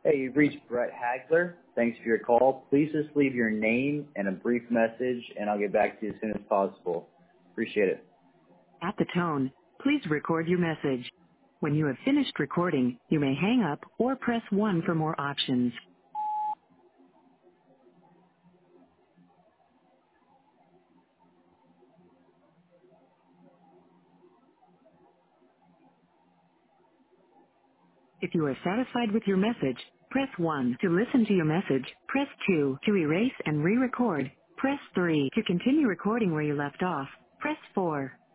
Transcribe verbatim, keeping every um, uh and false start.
Hey, you've reached Brett Hagler. Thanks for your call. Please just leave your name and a brief message, and I'll get back to you as soon as possible. Appreciate it. At the tone, please record your message. When you have finished recording, you may hang up or press one for more options. If you are satisfied with your message, press one to listen to your message. Press two to erase and re-record. Press three to continue recording where you left off. Press four